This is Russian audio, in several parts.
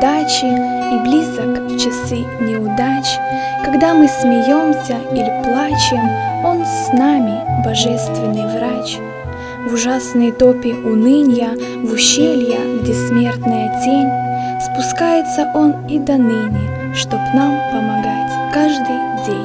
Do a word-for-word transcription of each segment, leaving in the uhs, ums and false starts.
удачи и близок в часы неудач. Когда мы смеемся или плачем, Он с нами, божественный врач. В ужасной топе уныния, в ущелья, где смертная тень, спускается Он и до ныне, чтоб нам помогать каждый день.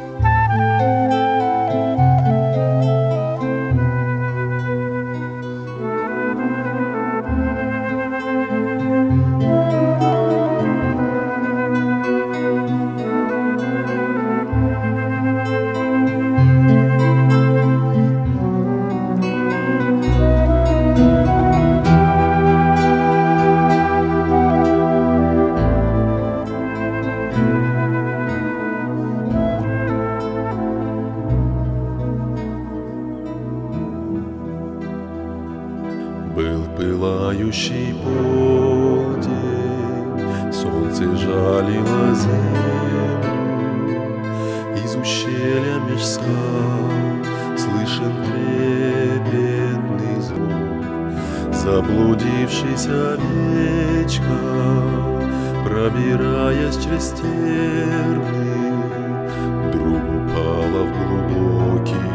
Был пылающий полдень, солнце жалило землю. Из ущелья меж скал слышен трепетный звук. Заблудившаяся овечка, пробираясь через терны, вдруг упала в глубокий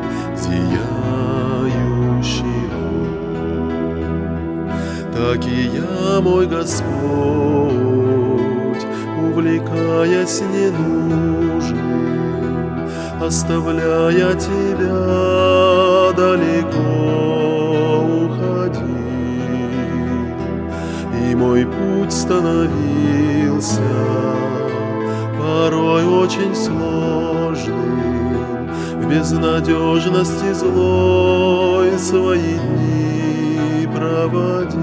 зияющий. Так и я, мой Господь, увлекаясь ненужным, оставляя Тебя, далеко уходил. И мой путь становился порой очень сложным, в безнадежности злой свои дни проводил.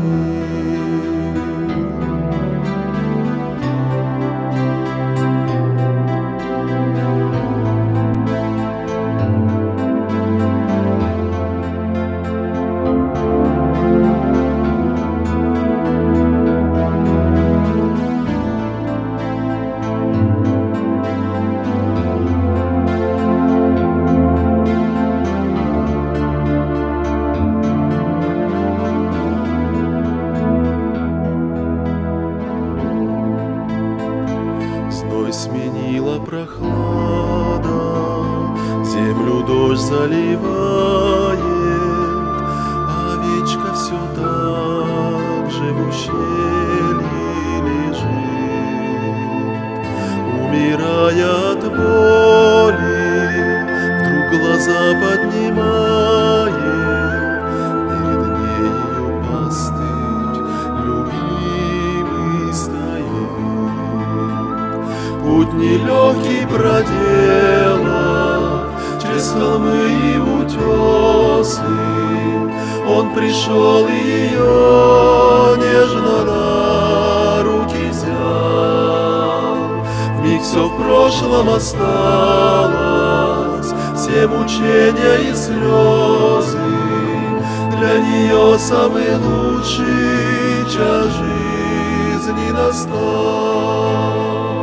Сменила прохлада, землю дождь заливает, а овечка все так же в ущелье лежит. Умирая от боли, вдруг глаза поднимает, перед нею пастырь любимый стоит. Путь нелегкий проделав через холмы и утесы, Он пришел и ее нежно на руки взял. Вмиг все в прошлом осталось, все мучения и слезы. Для нее самый лучший час жизни настал.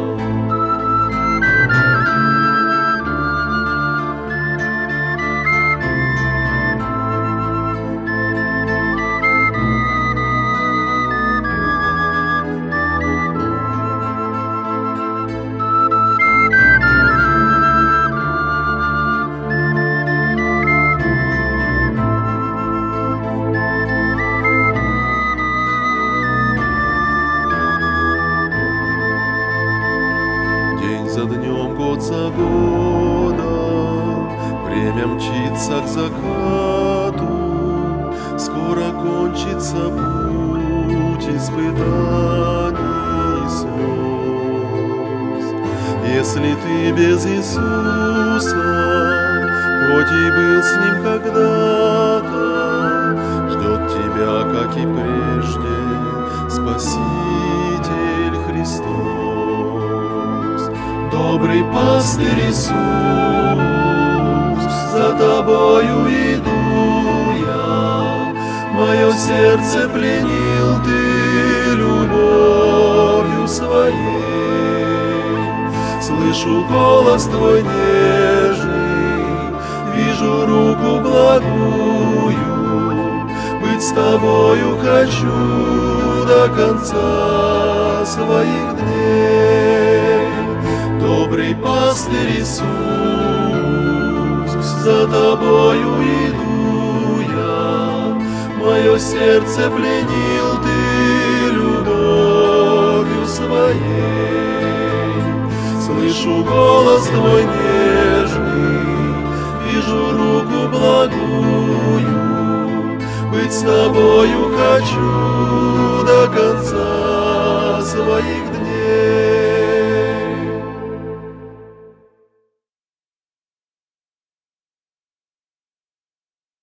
За днем, год за годом, время мчится к закату. Скоро кончится путь испытаний и слез. Если ты без Иисуса, хоть и был с Ним когда-то, ждет тебя, как и прежде, Спаситель Христос. Добрый пастырь Иисус, за тобою иду я, мое сердце пленил ты любовью своей. Слышу голос твой нежный, вижу руку благую, быть с тобою хочу до конца своих дней. Добрый пастырь Иисус, за тобою иду я, мое сердце пленил ты любовью своей. Слышу голос твой нежный, вижу руку благую, быть с тобою хочу до конца своих дней.